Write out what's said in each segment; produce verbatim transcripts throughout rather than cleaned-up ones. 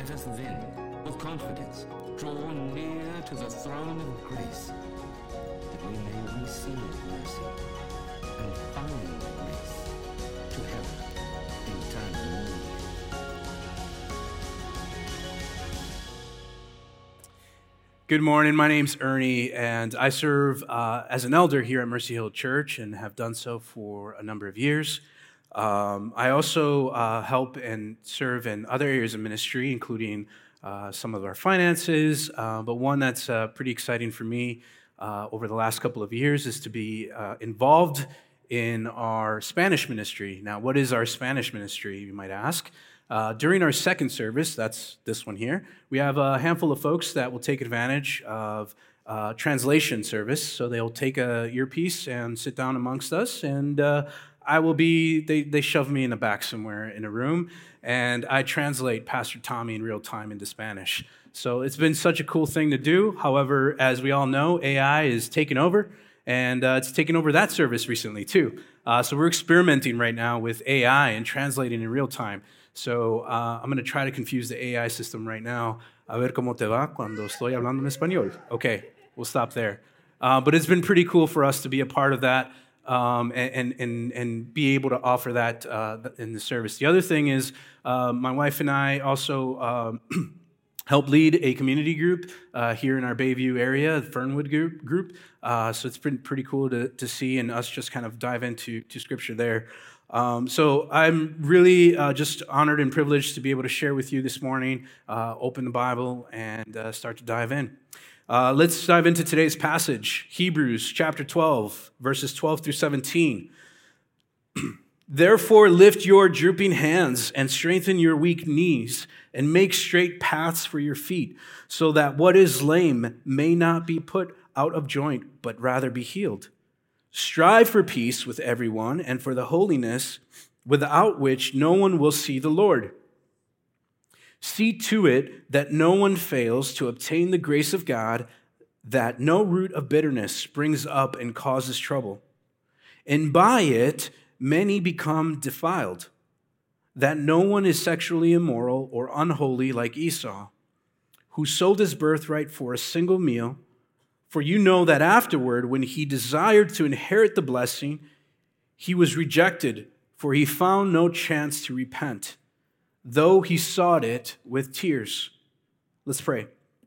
Let us then, with confidence, draw near to the throne of grace, that we may receive mercy and find grace to help in time of need. Good morning. My name's Ernie, and I serve uh, as an elder here at Mercy Hill Church and have done so for a number of years. Um, I also uh, help and serve in other areas of ministry, including uh, some of our finances, uh, but one that's uh, pretty exciting for me uh, over the last couple of years is to be uh, involved in our Spanish ministry. Now, what is our Spanish ministry, you might ask? Uh, during our second service, that's this one here, we have a handful of folks that will take advantage of uh, translation service. So they'll take a earpiece and sit down amongst us, and uh, I will be, they, they shove me in the back somewhere in a room, and I translate Pastor Tommy in real time into Spanish. So it's been such a cool thing to do. However, as we all know, A I is taking over, and uh, it's taken over that service recently too. Uh, so we're experimenting right now with A I and translating in real time. So uh, I'm going to try to confuse the A I system right now. A ver cómo te va cuando estoy hablando en español. Okay, we'll stop there. Uh, but it's been pretty cool for us to be a part of that um, and, and, and be able to offer that uh, in the service. The other thing is uh, my wife and I also um, help lead a community group uh, here in our Bayview area, the Fernwood group. group. Uh, so it's been pretty cool to, to see and us just kind of dive into to Scripture there. Um, so I'm really uh, just honored and privileged to be able to share with you this morning, uh, open the Bible, and uh, start to dive in. Uh, let's dive into today's passage, Hebrews chapter twelve, verses twelve through seventeen. Therefore lift your drooping hands and strengthen your weak knees and make straight paths for your feet, so that what is lame may not be put out of joint, but rather be healed. Strive for peace with everyone and for the holiness without which no one will see the Lord. See to it that no one fails to obtain the grace of God, that no root of bitterness springs up and causes trouble. And by it, many become defiled, that no one is sexually immoral or unholy like Esau, who sold his birthright for a single meal. For you know that afterward, when he desired to inherit the blessing, he was rejected, for he found no chance to repent, though he sought it with tears. Let's pray.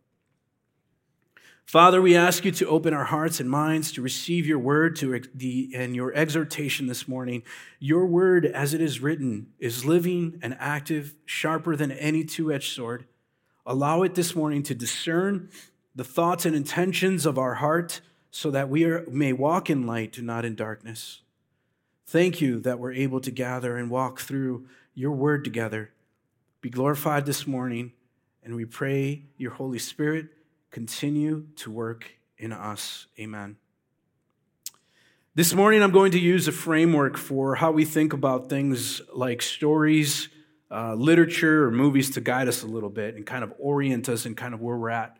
Father, we ask you to open our hearts and minds to receive your word to the, and your exhortation this morning. Your word, as it is written, is living and active, sharper than any two-edged sword. Allow it this morning to discern the thoughts and intentions of our heart, so that we are, may walk in light and not in darkness. Thank you that we're able to gather and walk through your word together. Be glorified this morning, and we pray your Holy Spirit continue to work in us. Amen. This morning I'm going to use a framework for how we think about things like stories, uh, literature, or movies to guide us a little bit and kind of orient us in kind of where we're at.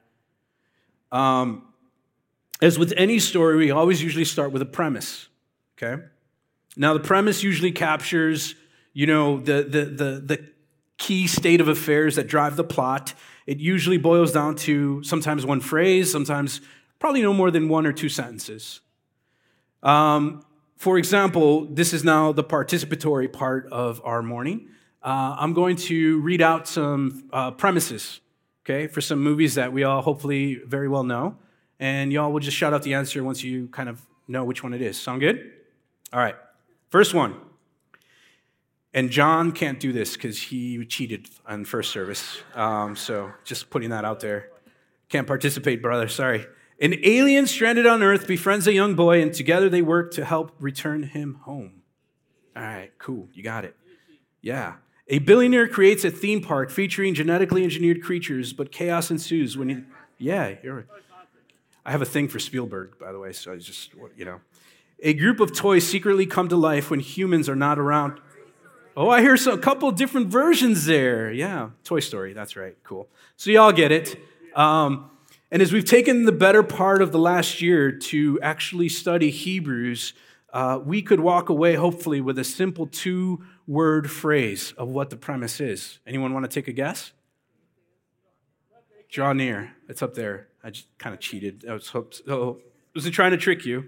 Um, as with any story, we always usually start with a premise, okay? Now, the premise usually captures, you know, the, the, the, the key state of affairs that drive the plot. It usually boils down to sometimes one phrase, sometimes probably no more than one or two sentences. Um, for example, this is now the participatory part of our morning. Uh, I'm going to read out some uh, premises, okay, for some movies that we all hopefully very well know. And y'all will just shout out the answer once you kind of know which one it is. Sound good? All right. First one. And John can't do this because he cheated on first service. Um, so just putting that out there. Can't participate, brother. Sorry. An alien stranded on Earth befriends a young boy, and together they work to help return him home. All right, cool. You got it. Yeah. A billionaire creates a theme park featuring genetically engineered creatures, but chaos ensues when he... Yeah, you're... I have a thing for Spielberg, by the way, so I just, you know. A group of toys secretly come to life when humans are not around. Oh, I hear so, a couple different versions there. Yeah, Toy Story, that's right, cool. So y'all get it. Um, and as we've taken the better part of the last year to actually study Hebrews, uh, we could walk away, hopefully, with a simple two-word phrase of what the premise is. Anyone want to take a guess? Draw near. It's up there. I just kind of cheated. I was hope so. I wasn't trying to trick you.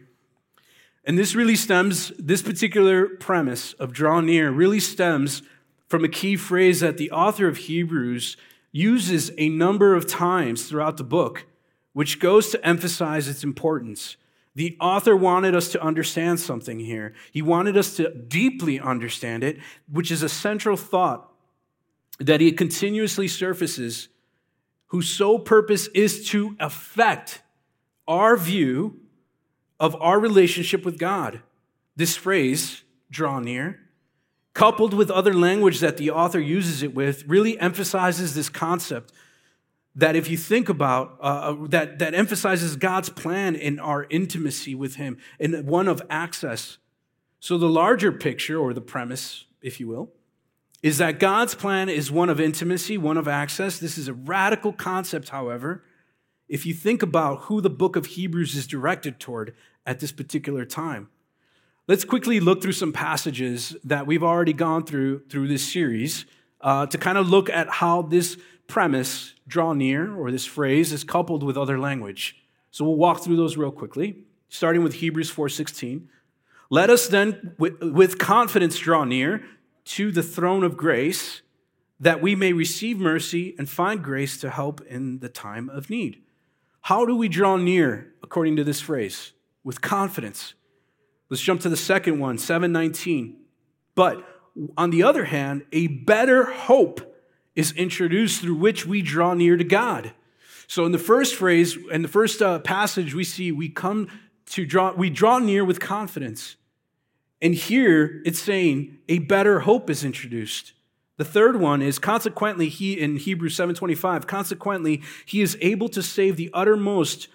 And this really stems, this particular premise of draw near really stems from a key phrase that the author of Hebrews uses a number of times throughout the book, which goes to emphasize its importance. The author wanted us to understand something here. He wanted us to deeply understand it, which is a central thought that he continuously surfaces, whose sole purpose is to affect our view of our relationship with God. This phrase, draw near, coupled with other language that the author uses it with, really emphasizes this concept that if you think about, uh, that, that emphasizes God's plan in our intimacy with him, in one of access. So the larger picture, or the premise, if you will, is that God's plan is one of intimacy, one of access. This is a radical concept, however, if you think about who the book of Hebrews is directed toward at this particular time. Let's quickly look through some passages that we've already gone through through this series uh, to kind of look at how this premise, draw near, or this phrase, is coupled with other language. So we'll walk through those real quickly, starting with Hebrews four sixteen. Let us then with, with confidence draw near to the throne of grace, that we may receive mercy and find grace to help in the time of need. How do we draw near, according to this phrase? With confidence. Let's jump to the second one, seven nineteen. But on the other hand, a better hope is introduced through which we draw near to God. So in the first phrase, in the first uh, passage, we see we come to draw, we draw near with confidence. And here it's saying a better hope is introduced. The third one is consequently, he in Hebrews seven twenty-five, consequently, he is able to save the uttermost,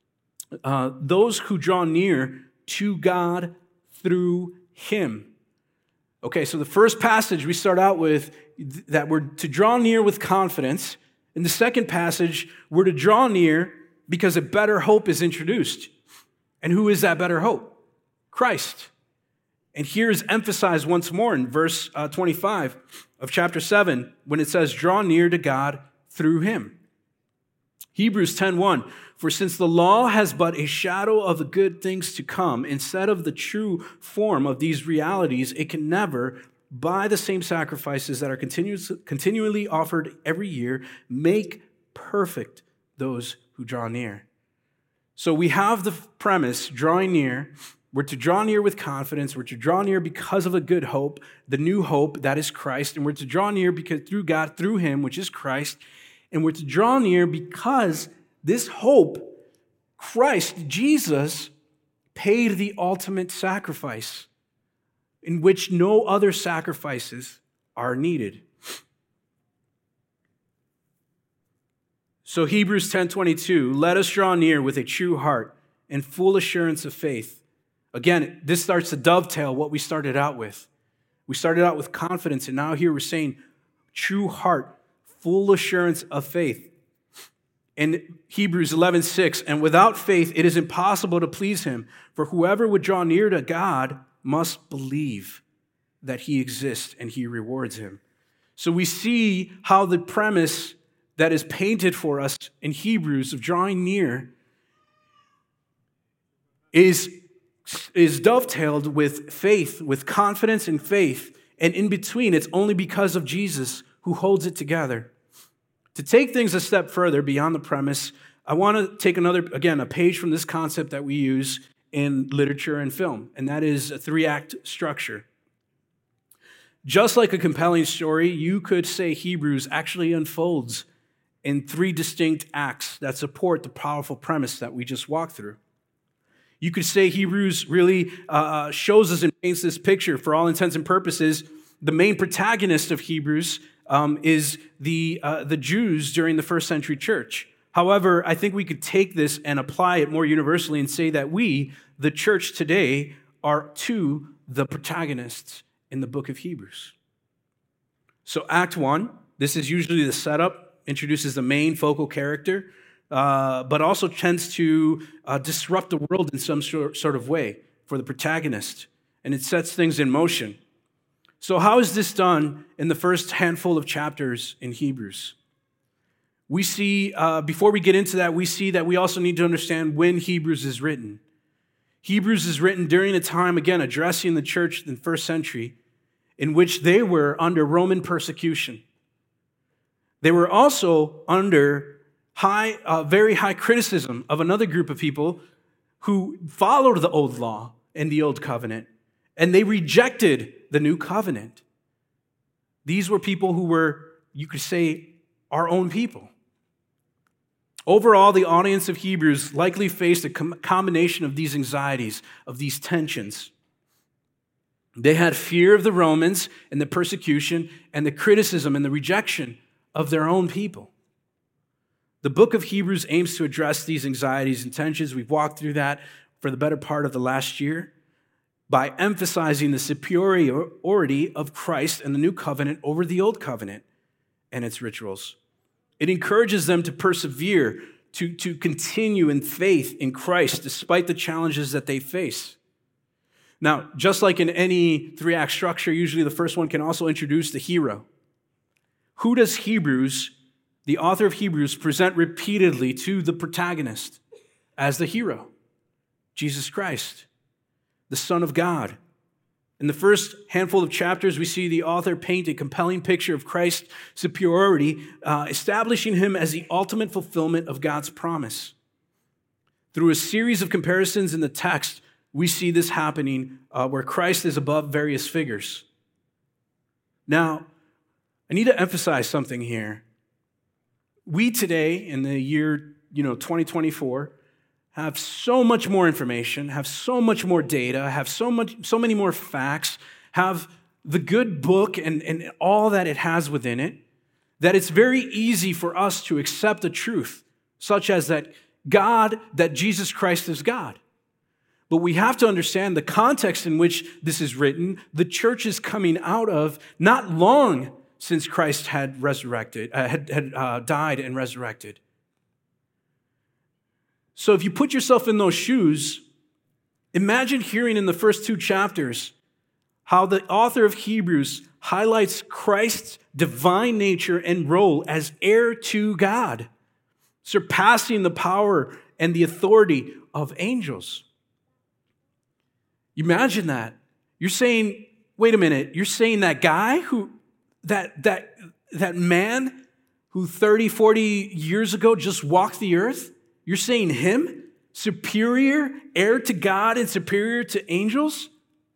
uh, those who draw near to God through him. Okay, so the first passage we start out with that we're to draw near with confidence. In the second passage, we're to draw near because a better hope is introduced. And who is that better hope? Christ. And here is emphasized once more in verse uh, twenty-five of chapter seven when it says, draw near to God through him. Hebrews ten one, for since the law has but a shadow of the good things to come, instead of the true form of these realities, it can never, by the same sacrifices that are continuous, continually offered every year, make perfect those who draw near. So we have the premise, drawing near. We're to draw near with confidence. We're to draw near because of a good hope, the new hope that is Christ. And we're to draw near because through God, through him, which is Christ. And we're to draw near because this hope, Christ, Jesus, paid the ultimate sacrifice in which no other sacrifices are needed. So Hebrews ten twenty-two, let us draw near with a true heart and full assurance of faith. Again, this starts to dovetail what we started out with. We started out with confidence, and now here we're saying true heart, full assurance of faith. In Hebrews eleven six, and without faith it is impossible to please him, for whoever would draw near to God must believe that he exists and he rewards him. So we see how the premise that is painted for us in Hebrews of drawing near is is dovetailed with faith, with confidence and faith. And in between, it's only because of Jesus who holds it together. To take things a step further beyond the premise, I want to take another, again, a page from this concept that we use in literature and film, and that is a three-act structure. Just like a compelling story, you could say Hebrews actually unfolds in three distinct acts that support the powerful premise that we just walked through. You could say Hebrews really uh, shows us and paints this picture. For all intents and purposes, the main protagonist of Hebrews um, is the, uh, the Jews during the first century church. However, I think we could take this and apply it more universally and say that we, the church today, are to the protagonists in the book of Hebrews. So Act one, this is usually the setup, introduces the main focal character, Uh, but also tends to uh, disrupt the world in some sort of way for the protagonist, and it sets things in motion. So how is this done in the first handful of chapters in Hebrews? We see, uh, before we get into that, we see that we also need to understand when Hebrews is written. Hebrews is written during a time, again, addressing the church in the first century, in which they were under Roman persecution. They were also under high, uh, very high criticism of another group of people who followed the old law and the old covenant, and they rejected the new covenant. These were people who were, you could say, our own people. Overall, the audience of Hebrews likely faced a com- combination of these anxieties, of these tensions. They had fear of the Romans and the persecution and the criticism and the rejection of their own people. The book of Hebrews aims to address these anxieties and tensions. We've walked through that for the better part of the last year by emphasizing the superiority of Christ and the new covenant over the old covenant and its rituals. It encourages them to persevere, to, to continue in faith in Christ despite the challenges that they face. Now, just like in any three-act structure, usually the first one can also introduce the hero. Who does Hebrews, the author of Hebrews, present repeatedly to the protagonist as the hero? Jesus Christ, the Son of God. In the first handful of chapters, we see the author paint a compelling picture of Christ's superiority, uh, establishing him as the ultimate fulfillment of God's promise. Through a series of comparisons in the text, we see this happening uh, where Christ is above various figures. Now, I need to emphasize something here. We today, in the year you know, twenty twenty-four, have so much more information, have so much more data, have so much, so many more facts, have the good book and, and all that it has within it, that it's very easy for us to accept the truth, such as that God, that Jesus Christ is God. But we have to understand the context in which this is written. The church is coming out of not long since Christ had resurrected, uh, had, had uh, died and resurrected. So if you put yourself in those shoes, imagine hearing in the first two chapters how the author of Hebrews highlights Christ's divine nature and role as heir to God, surpassing the power and the authority of angels. Imagine that. You're saying, wait a minute, you're saying that guy who, that, that, that man who thirty, forty years ago just walked the earth, you're saying him, superior, heir to God and superior to angels?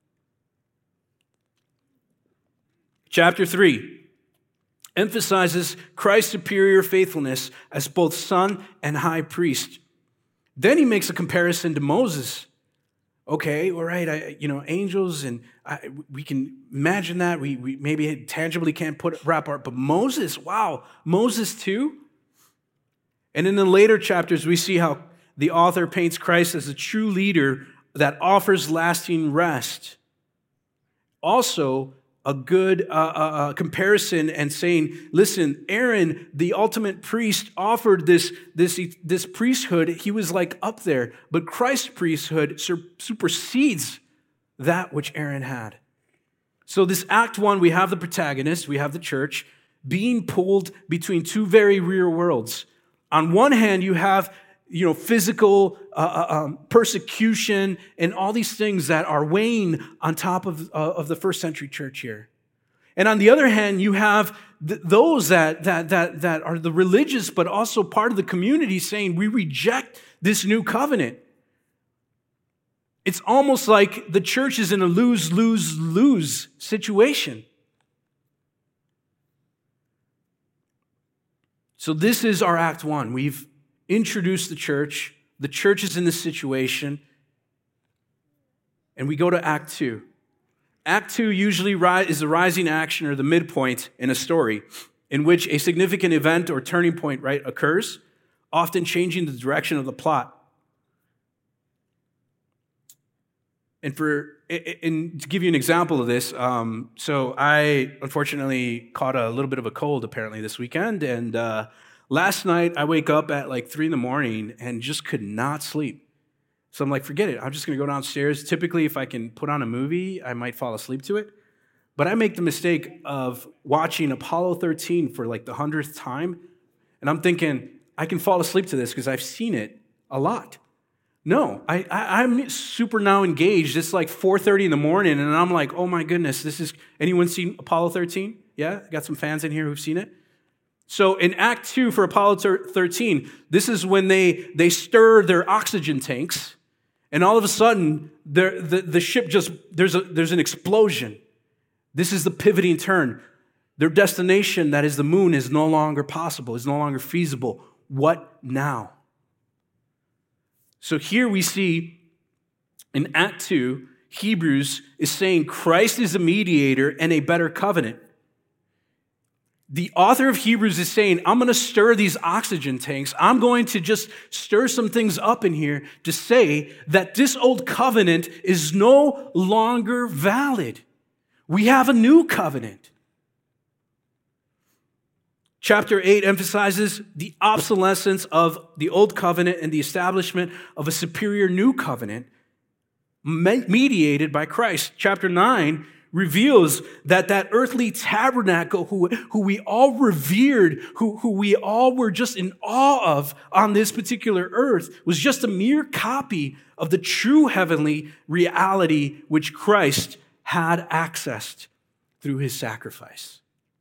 Chapter three emphasizes Christ's superior faithfulness as both son and high priest. Then he makes a comparison to Moses. Okay, all right, I, you know, angels, and I, we can imagine that. We, we maybe tangibly can't put wrap our, but Moses, wow, Moses too? And in the later chapters, we see how the author paints Christ as a true leader that offers lasting rest. Also, a good uh, uh, comparison and saying, listen, Aaron, the ultimate priest, offered this, this, this priesthood. He was like up there, but Christ's priesthood supersedes that which Aaron had. So this act one, we have the protagonist, we have the church, being pulled between two very real worlds. On one hand, you have you know, physical uh, um, persecution and all these things that are weighing on top of, uh, of the first century church here. And on the other hand, you have th- those that, that, that, that are the religious, but also part of the community saying, we reject this new covenant. It's almost like the church is in a lose, lose, lose situation. So this is our act one. We've introduce the church. The church is in this situation. And we go to Act two. Act two usually is the rising action or the midpoint in a story in which a significant event or turning point, right, occurs, often changing the direction of the plot. And for and to give you an example of this, um, so I unfortunately caught a little bit of a cold apparently this weekend, and uh, last night, I wake up at like three in the morning and just could not sleep. So I'm like, forget it. I'm just going to go downstairs. Typically, if I can put on a movie, I might fall asleep to it. But I make the mistake of watching Apollo thirteen for like the hundredth time. And I'm thinking, I can fall asleep to this because I've seen it a lot. No, I, I, I'm super now engaged. It's like four thirty in the morning, and I'm like, oh my goodness, this is, anyone seen Apollo thirteen? Yeah, got some fans in here who've seen it? So in Act two for Apollo thirteen, this is when they, they stir their oxygen tanks, and all of a sudden, the, the, the ship just, there's, a, there's an explosion. This is the pivoting turn. Their destination, that is the moon, is no longer possible, is no longer feasible. What now? So here we see in Act two, Hebrews is saying Christ is a mediator and a better covenant. The author of Hebrews is saying, I'm going to stir these oxygen tanks. I'm going to just stir some things up in here to say that this old covenant is no longer valid. We have a new covenant. Chapter eight emphasizes the obsolescence of the old covenant and the establishment of a superior new covenant mediated by Christ. Chapter nine reveals that that earthly tabernacle who, who we all revered, who, who we all were just in awe of on this particular earth, was just a mere copy of the true heavenly reality which Christ had accessed through his sacrifice.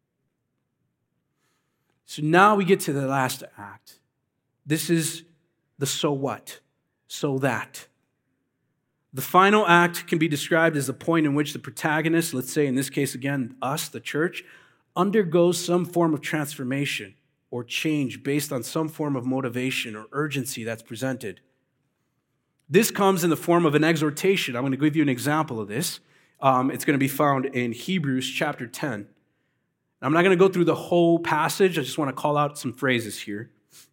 So now we get to the last act. This is the so what, so that. The final act can be described as the point in which the protagonist, let's say in this case again, us, the church, undergoes some form of transformation or change based on some form of motivation or urgency that's presented. This comes in the form of an exhortation. I'm going to give you an example of this. Um, it's going to be found in Hebrews chapter ten. I'm not going to go through the whole passage. I just want to call out some phrases here.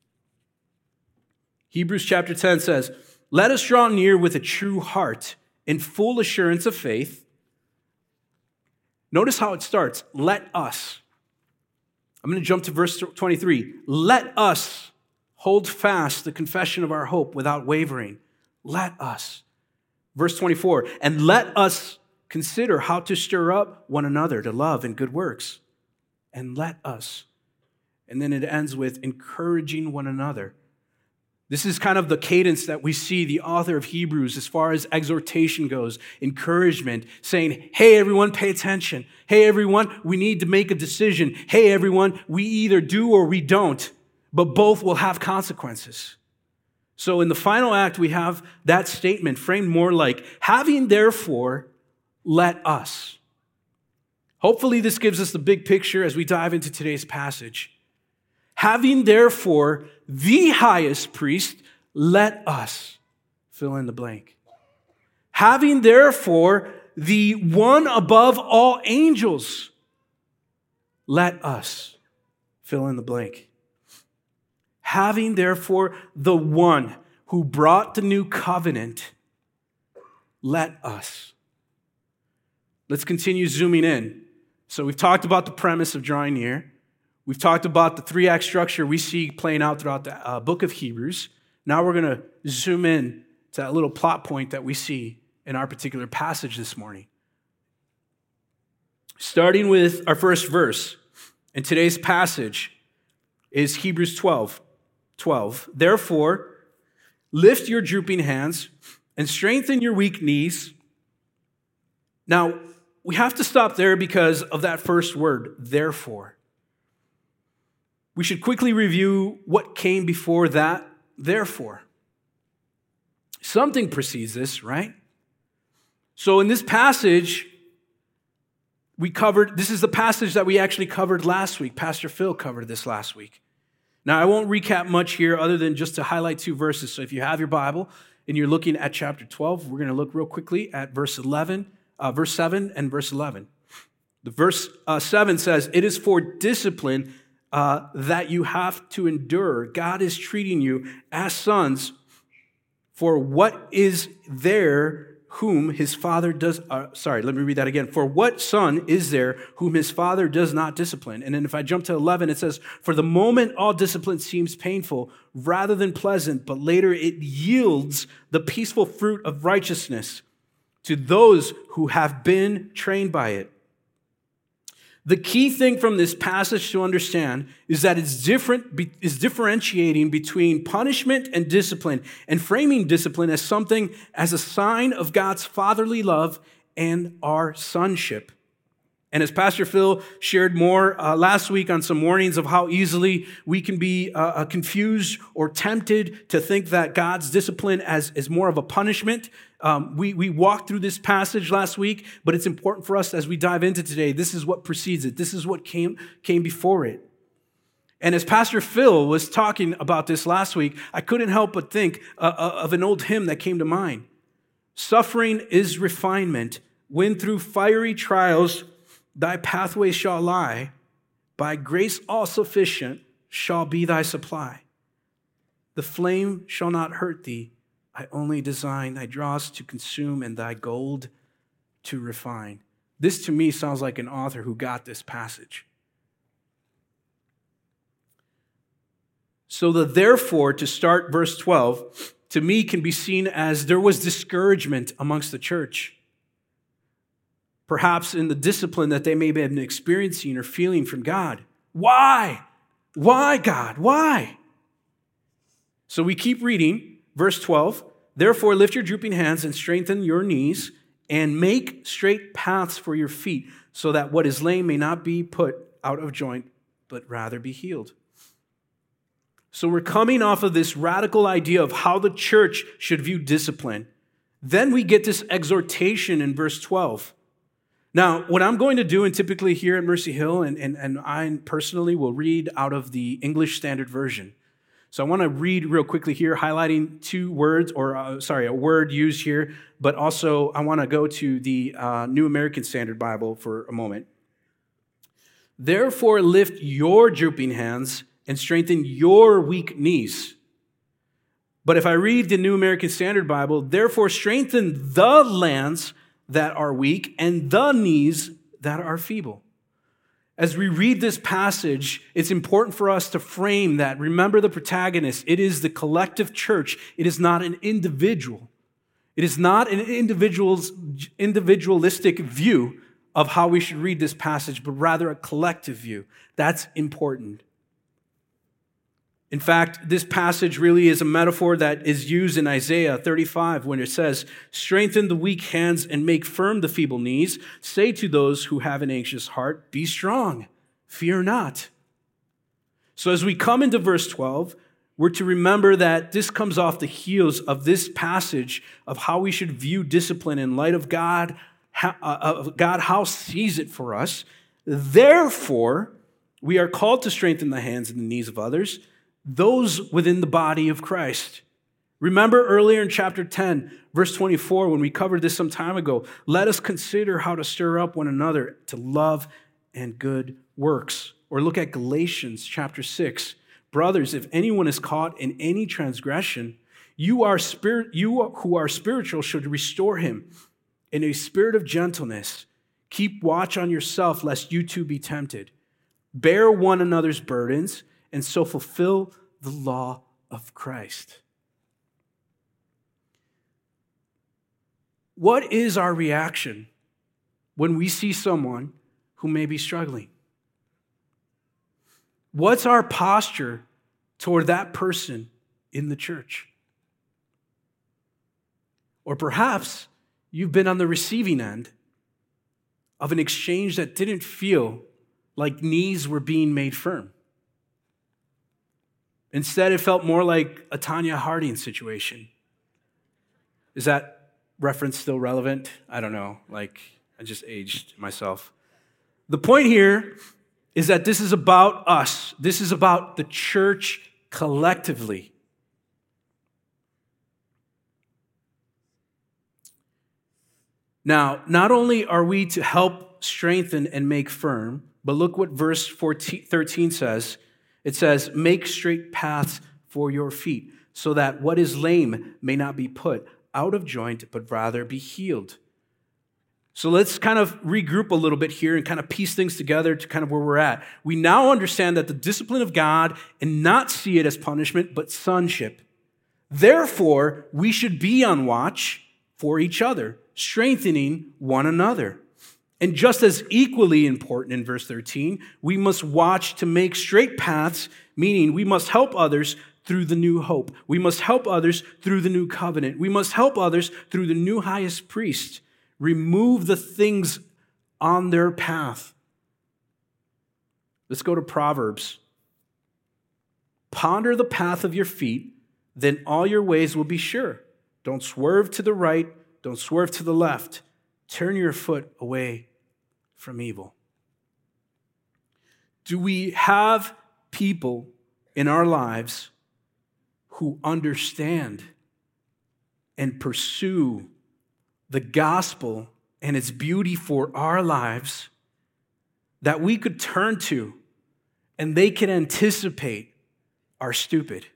Hebrews chapter ten says, let us draw near with a true heart in full assurance of faith. Notice how it starts. Let us. I'm going to jump to verse twenty-three. Let us hold fast the confession of our hope without wavering. Let us. Verse twenty-four. And let us consider how to stir up one another to love and good works. And let us. And then it ends with encouraging one another. This is kind of the cadence that we see the author of Hebrews as far as exhortation goes, encouragement, saying, hey, everyone, pay attention. Hey, everyone, we need to make a decision. Hey, everyone, we either do or we don't, but both will have consequences. So in the final act, we have that statement framed more like, having therefore, let us. Hopefully this gives us the big picture as we dive into today's passage. Having therefore the highest priest, let us fill in the blank. Having therefore the one above all angels, let us fill in the blank. Having therefore the one who brought the new covenant, let us. Let's continue zooming in. So we've talked about the premise of drawing near. We've talked about the three-act structure we see playing out throughout the uh, book of Hebrews. Now we're going to zoom in to that little plot point that we see in our particular passage this morning. Starting with our first verse in today's passage is Hebrews twelve. twelve. Therefore, lift your drooping hands and strengthen your weak knees. Now, we have to stop there because of that first word, therefore. We should quickly review what came before that, therefore. Something precedes this, right? So in this passage, we covered, this is the passage that we actually covered last week. Pastor Phil covered this last week. Now, I won't recap much here other than just to highlight two verses. So if you have your Bible and you're looking at chapter twelve, we're going to look real quickly at verse eleven. Uh, verse seven and verse eleven. The verse uh, seven says, it is for discipline uh, that you have to endure. God is treating you as sons, for what is there whom his father does, uh, sorry, let me read that again. For what son is there whom his father does not discipline? And then if I jump to eleven, it says, for the moment all discipline seems painful rather than pleasant, but later it yields the peaceful fruit of righteousness to those who have been trained by it. The key thing from this passage to understand is that it's different, is differentiating between punishment and discipline, and framing discipline as something as a sign of God's fatherly love and our sonship. And as Pastor Phil shared more uh, last week on some warnings of how easily we can be uh, confused or tempted to think that God's discipline as is more of a punishment. Um, we, we walked through this passage last week, but it's important for us as we dive into today. This is what precedes it. This is what came, came before it. And as Pastor Phil was talking about this last week, I couldn't help but think uh, of an old hymn that came to mind. Suffering is refinement, when through fiery trials thy pathway shall lie, by grace all sufficient shall be thy supply. The flame shall not hurt thee, I only design thy dross to consume and thy gold to refine. This to me sounds like an author who got this passage. So the therefore to start verse twelve, to me can be seen as there was discouragement amongst the church. Perhaps in the discipline that they may have been experiencing or feeling from God. Why? Why, God? Why? So we keep reading. Verse twelve, therefore lift your drooping hands and strengthen your knees and make straight paths for your feet so that what is lame may not be put out of joint, but rather be healed. So we're coming off of this radical idea of how the church should view discipline. Then we get this exhortation in verse twelve. Now, what I'm going to do, and typically here at Mercy Hill, and, and, and I personally will read out of the English Standard Version. So I want to read real quickly here, highlighting two words, or uh, sorry, a word used here, but also I want to go to the uh, New American Standard Bible for a moment. Therefore, lift your drooping hands and strengthen your weak knees. But if I read the New American Standard Bible, therefore strengthen the lands that are weak and the knees that are feeble. As we read this passage, it's important for us to frame that. Remember the protagonist. It is the collective church. It is not an individual. It is not an individual's individualistic view of how we should read this passage, but rather a collective view. That's important. In fact, this passage really is a metaphor that is used in Isaiah thirty-five when it says, strengthen the weak hands and make firm the feeble knees. Say to those who have an anxious heart, be strong, fear not. So as we come into verse twelve, we're to remember that this comes off the heels of this passage of how we should view discipline in light of God, how, uh, God how sees it for us. Therefore, we are called to strengthen the hands and the knees of others, those within the body of Christ. Remember earlier in chapter ten, verse twenty-four, when we covered this some time ago, let us consider how to stir up one another to love and good works. Or look at Galatians chapter six. Brothers, if anyone is caught in any transgression, you are spirit, you who are spiritual should restore him in a spirit of gentleness. Keep watch on yourself, lest you too be tempted. Bear one another's burdens, and so fulfill the law of Christ. What is our reaction when we see someone who may be struggling? What's our posture toward that person in the church? Or perhaps you've been on the receiving end of an exchange that didn't feel like knees were being made firm. Instead, it felt more like a Tanya Harding situation. Is that reference still relevant? I don't know. Like, I just aged myself. The point here is that this is about us. This is about the church collectively. Now, not only are we to help strengthen and make firm, but look what verse thirteen says. It says, make straight paths for your feet, so that what is lame may not be put out of joint, but rather be healed. So let's kind of regroup a little bit here and kind of piece things together to kind of where we're at. We now understand that the discipline of God and not see it as punishment, but sonship. Therefore, we should be on watch for each other, strengthening one another. And just as equally important in verse thirteen, we must watch to make straight paths, meaning we must help others through the new hope. We must help others through the new covenant. We must help others through the new highest priest. Remove the things on their path. Let's go to Proverbs. Ponder the path of your feet, then all your ways will be sure. Don't swerve to the right, don't swerve to the left. Turn your foot away from evil. Do we have people in our lives who understand and pursue the gospel and its beauty for our lives that we could turn to and they can anticipate are stupid?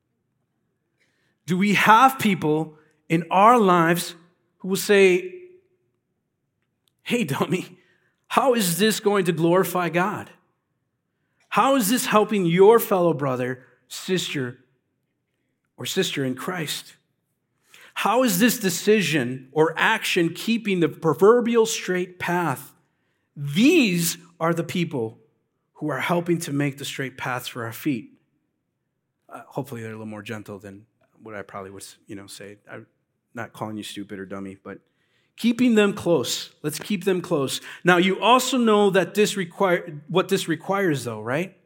Do we have people in our lives who will say, hey, dummy, how is this going to glorify God? How is this helping your fellow brother, sister, or sister in Christ? How is this decision or action keeping the proverbial straight path? These are the people who are helping to make the straight paths for our feet. Uh, hopefully they're a little more gentle than what I probably would, you know, say. I'm not calling you stupid or dummy, but keeping them close. Let's keep them close. Now, you also know that this require what this requires, though, right?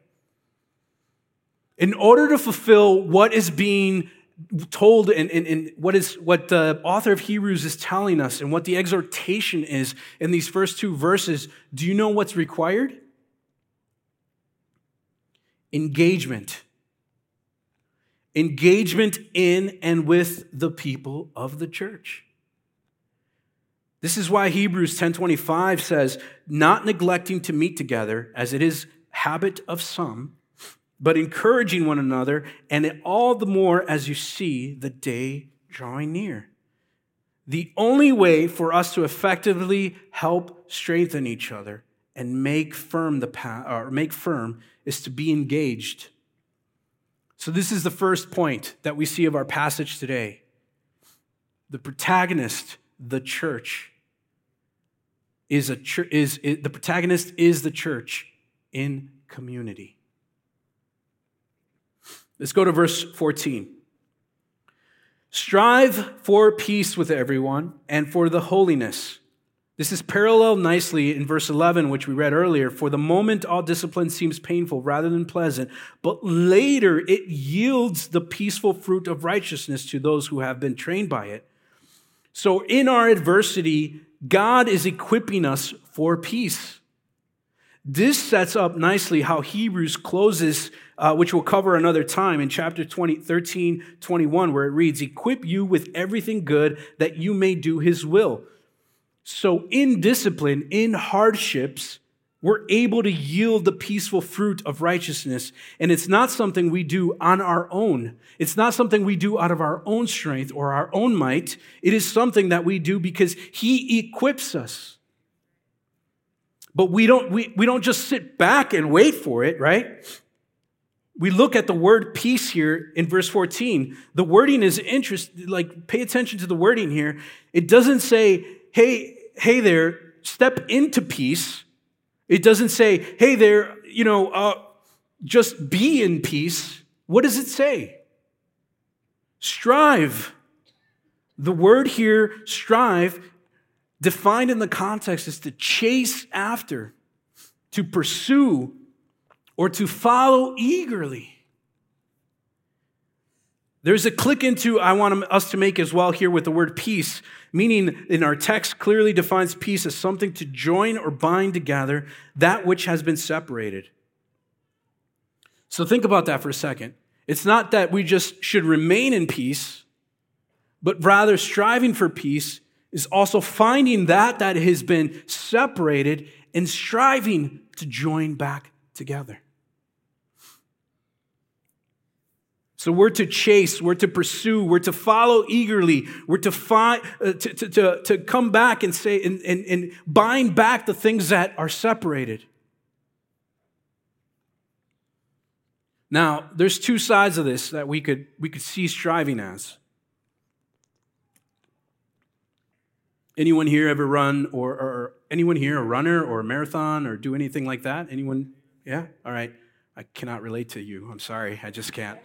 In order to fulfill what is being told and, and, and what is what the author of Hebrews is telling us and what the exhortation is in these first two verses, do you know what's required? Engagement. Engagement in and with the people of the church. This is why Hebrews ten twenty-five says, not neglecting to meet together, as it is habit of some, but encouraging one another, and it all the more as you see the day drawing near. The only way for us to effectively help strengthen each other and make firm the path, or make firm, is to be engaged. So this is the first point that we see of our passage today. The protagonist, the church, is a church, is, is the protagonist is the church in community. Let's go to verse fourteen. Strive for peace with everyone and for the holiness. This is paralleled nicely in verse eleven, which we read earlier. For the moment, all discipline seems painful rather than pleasant, but later it yields the peaceful fruit of righteousness to those who have been trained by it. So in our adversity, God is equipping us for peace. This sets up nicely how Hebrews closes, uh, which we'll cover another time in chapter twenty, thirteen, twenty-one, where it reads, equip you with everything good that you may do his will. So in discipline, in hardships, we're able to yield the peaceful fruit of righteousness. And it's not something we do on our own. It's not something we do out of our own strength or our own might. It is something that we do because he equips us. But we don't, we, we don't just sit back and wait for it, right? We look at the word peace here in verse fourteen. The wording is interesting. Like, pay attention to the wording here. It doesn't say, hey, hey there, step into peace. It doesn't say, hey there, you know, uh, just be in peace. What does it say? Strive. The word here, strive, defined in the context is to chase after, to pursue, or to follow eagerly. There's a click into I want us to make as well here with the word peace, meaning in our text clearly defines peace as something to join or bind together that which has been separated. So think about that for a second. It's not that we just should remain in peace, but rather striving for peace is also finding that that has been separated and striving to join back together. So we're to chase, we're to pursue, we're to follow eagerly, we're to find, uh, to, to, to, to come back and say and, and, and bind back the things that are separated. Now, there's two sides of this that we could we could see striving as. Anyone here ever run or, or anyone here a runner or a marathon or do anything like that? Anyone? Yeah? All right. I cannot relate to you. I'm sorry. I just can't.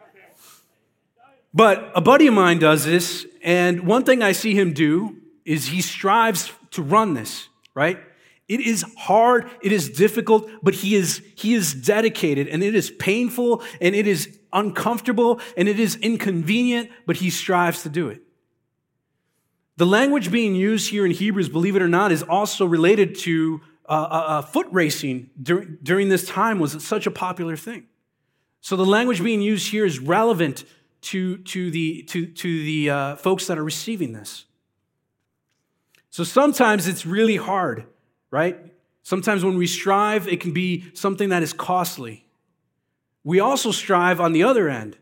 But a buddy of mine does this, and one thing I see him do is he strives to run this, right? It is hard, it is difficult, but he is he is dedicated, and it is painful, and it is uncomfortable, and it is inconvenient, but he strives to do it. The language being used here in Hebrews, believe it or not, is also related to uh, uh, foot racing during, during this time was such a popular thing. So the language being used here is relevant to, to the, to, to the uh, folks that are receiving this. So sometimes it's really hard, right? Sometimes when we strive, it can be something that is costly. We also strive on the other end.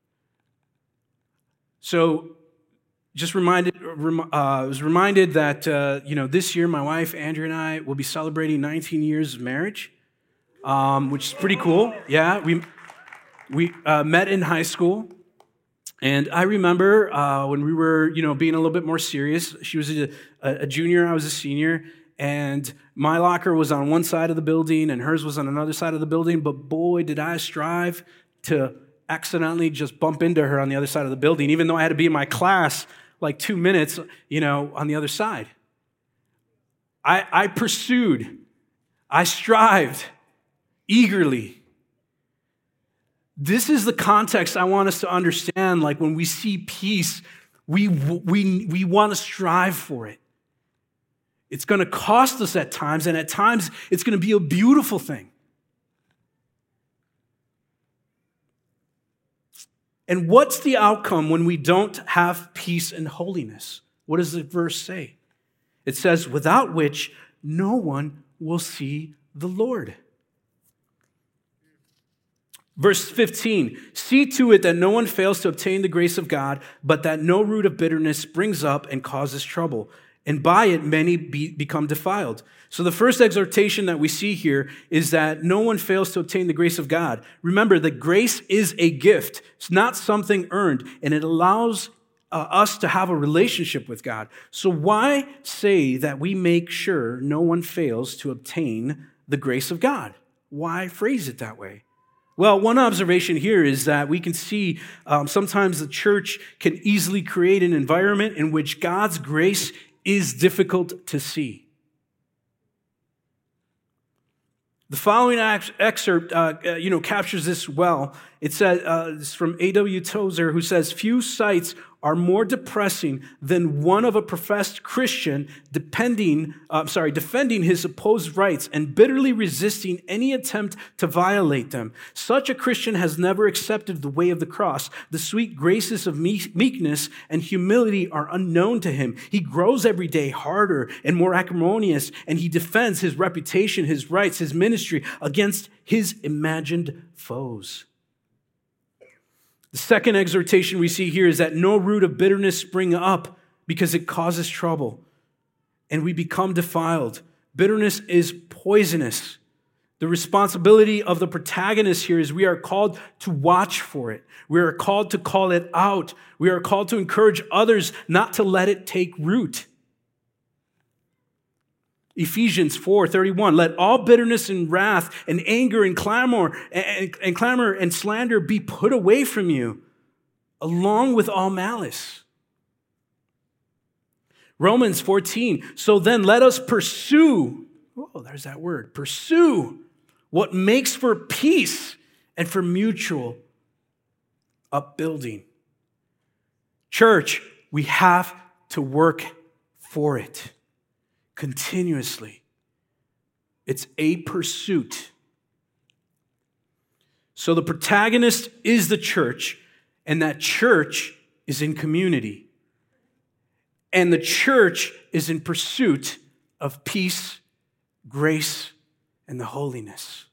So just reminded, uh, I was reminded that, uh, you know, this year my wife, Andrea, and I will be celebrating nineteen years of marriage, um, which is pretty cool. Yeah, we, we uh, met in high school. And I remember uh, when we were, you know, being a little bit more serious. She was a, a junior, I was a senior, and my locker was on one side of the building and hers was on another side of the building, but boy, did I strive to accidentally just bump into her on the other side of the building, even though I had to be in my class like two minutes, you know, on the other side. I, I pursued, I strived eagerly. This is the context I want us to understand. Like when we see peace, we, we, we want to strive for it. It's going to cost us at times, and at times it's going to be a beautiful thing. And what's the outcome when we don't have peace and holiness? What does the verse say? It says, without which no one will see the Lord. Verse fifteen, see to it that no one fails to obtain the grace of God, but that no root of bitterness springs up and causes trouble, and by it many be, become defiled. So the first exhortation that we see here is that no one fails to obtain the grace of God. Remember that grace is a gift. It's not something earned, and it allows uh, us to have a relationship with God. So why say that we make sure no one fails to obtain the grace of God? Why phrase it that way? Well, one observation here is that we can see um, sometimes the church can easily create an environment in which God's grace is difficult to see. The following excerpt, uh, you know, captures this well. It says, uh, it's from A W Tozer, who says, few sights are more depressing than one of a professed Christian depending, uh, sorry, defending his supposed rights and bitterly resisting any attempt to violate them. Such a Christian has never accepted the way of the cross. The sweet graces of meekness and humility are unknown to him. He grows every day harder and more acrimonious, and he defends his reputation, his rights, his ministry against his imagined foes. The second exhortation we see here is that no root of bitterness spring up because it causes trouble and we become defiled. Bitterness is poisonous. The responsibility of the protagonist here is we are called to watch for it. We are called to call it out. We are called to encourage others not to let it take root. Ephesians four thirty-one, let all bitterness and wrath and anger and clamor and, and clamor and slander be put away from you, along with all malice. Romans fourteen, so then let us pursue, oh, there's that word, pursue what makes for peace and for mutual upbuilding. Church, we have to work for it. Continuously. It's a pursuit. So the protagonist is the church, and that church is in community. And the church is in pursuit of peace, grace, and the holiness.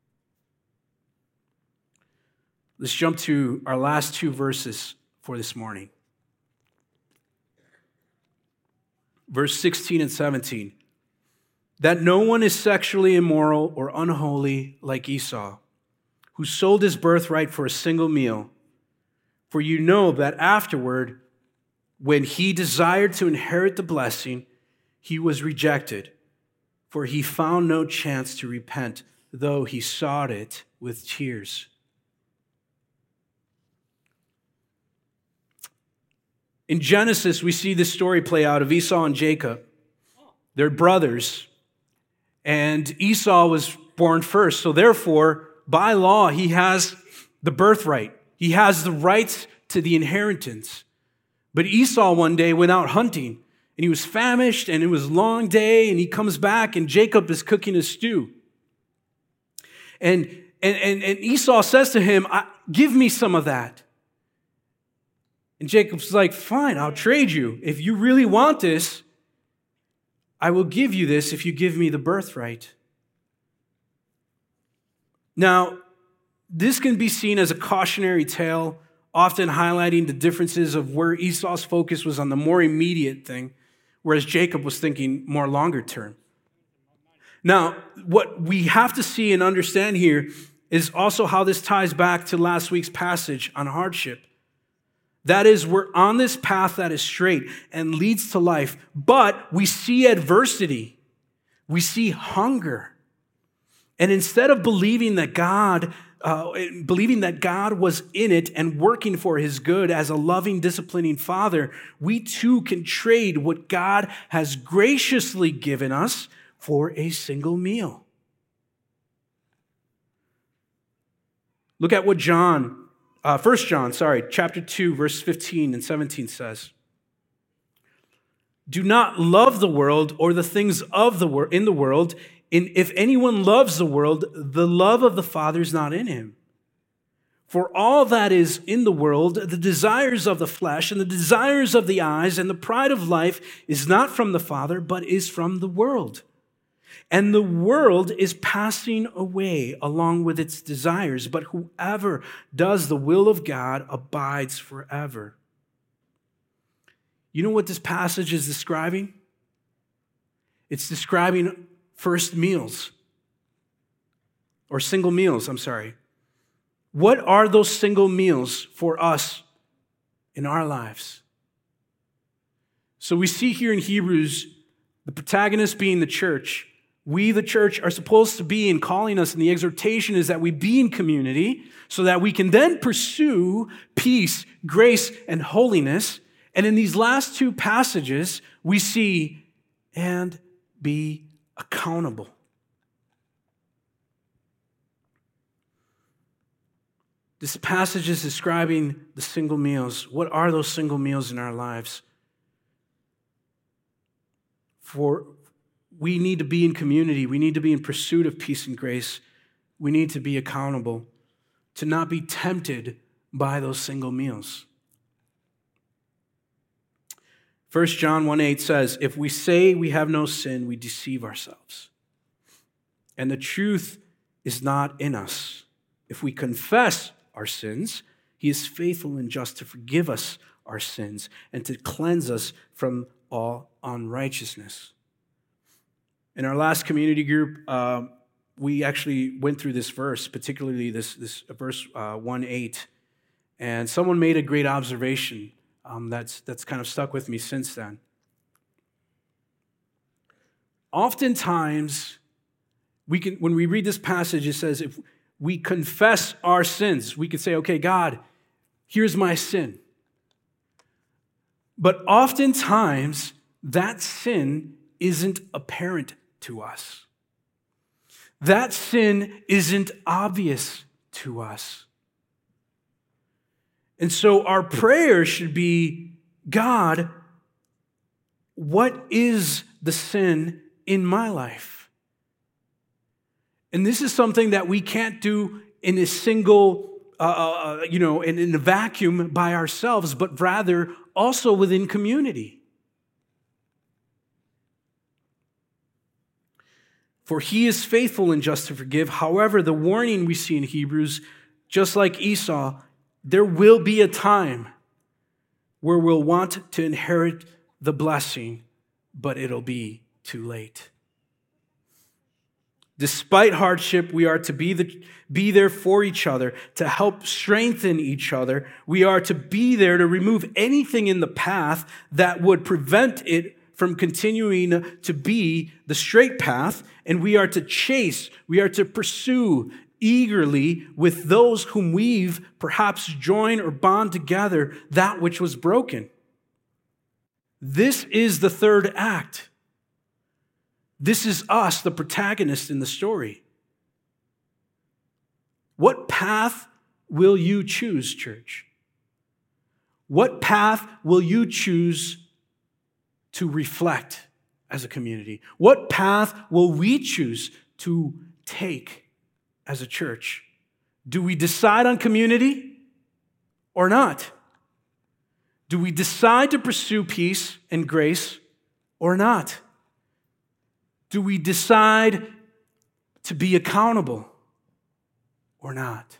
Let's jump to our last two verses for this morning. Verse sixteen and seventeen, that no one is sexually immoral or unholy like Esau, who sold his birthright for a single meal. For you know that afterward, when he desired to inherit the blessing, he was rejected, for he found no chance to repent, though he sought it with tears. In Genesis, we see this story play out of Esau and Jacob. They're brothers, and Esau was born first. So therefore, by law, he has the birthright. He has the rights to the inheritance. But Esau one day went out hunting, and he was famished, and it was a long day, and he comes back, and Jacob is cooking a stew. And, and, and, and Esau says to him, give me some of that. And Jacob's like, fine, I'll trade you. If you really want this, I will give you this if you give me the birthright. Now, this can be seen as a cautionary tale, often highlighting the differences of where Esau's focus was on the more immediate thing, whereas Jacob was thinking more longer term. Now, what we have to see and understand here is also how this ties back to last week's passage on hardship. That is, we're on this path that is straight and leads to life, but we see adversity. We see hunger. And instead of believing that God, uh, believing that God was in it and working for his good as a loving, disciplining father, we too can trade what God has graciously given us for a single meal. Look at what John Uh, First John, sorry, chapter two, verse fifteen and seventeen says, do not love the world or the things of the wor- in the world. And if anyone loves the world, the love of the Father is not in him. For all that is in the world, the desires of the flesh and the desires of the eyes and the pride of life is not from the Father, but is from the world. And the world is passing away along with its desires, but whoever does the will of God abides forever. You know what this passage is describing? It's describing first meals, or single meals, I'm sorry. What are those single meals for us in our lives? So we see here in Hebrews, the protagonist being the church. We, the church, are supposed to be, and calling us, and the exhortation is that we be in community so that we can then pursue peace, grace, and holiness. And in these last two passages, we see, and be accountable. This passage is describing the single meals. What are those single meals in our lives? For we need to be in community. We need to be in pursuit of peace and grace. We need to be accountable, to not be tempted by those single meals. First John one eight says, if we say we have no sin, we deceive ourselves, and the truth is not in us. If we confess our sins, he is faithful and just to forgive us our sins and to cleanse us from all unrighteousness. In our last community group, uh, we actually went through this verse, particularly this, this verse uh, one eight, and someone made a great observation um, that's, that's kind of stuck with me since then. Oftentimes, we can, when we read this passage, it says if we confess our sins, we could say, okay, God, here's my sin. But oftentimes, that sin isn't apparent to us. That sin isn't obvious to us. And so our prayer should be, God, what is the sin in my life? And this is something that we can't do in a single, uh, uh, you know, in, in a vacuum by ourselves, but rather also within community. For he is faithful and just to forgive. However, the warning we see in Hebrews, just like Esau, there will be a time where we'll want to inherit the blessing, but it'll be too late. Despite hardship, we are to be, the, be there for each other, to help strengthen each other. We are to be there to remove anything in the path that would prevent it from continuing to be the straight path, and we are to chase, we are to pursue eagerly with those whom we've perhaps joined or bond together that which was broken. This is the third act. This is us, the protagonist in the story. What path will you choose, church? What path will you choose to reflect as a community? What path will we choose to take as a church? Do we decide on community or not? Do we decide to pursue peace and grace or not? Do we decide to be accountable or not?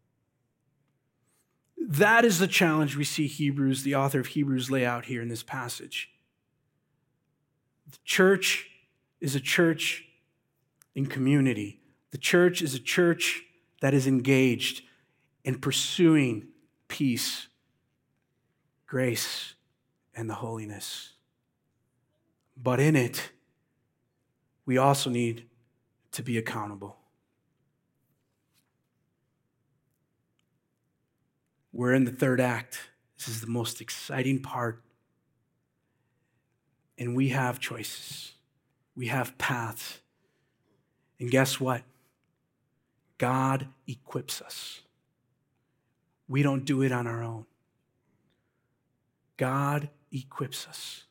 That is the challenge we see Hebrews, the author of Hebrews, lay out here in this passage. The church is a church in community. The church is a church that is engaged in pursuing peace, grace, and the holiness. But in it, we also need to be accountable. We're in the third act. This is the most exciting part. And we have choices. We have paths. And guess what? God equips us. We don't do it on our own. God equips us.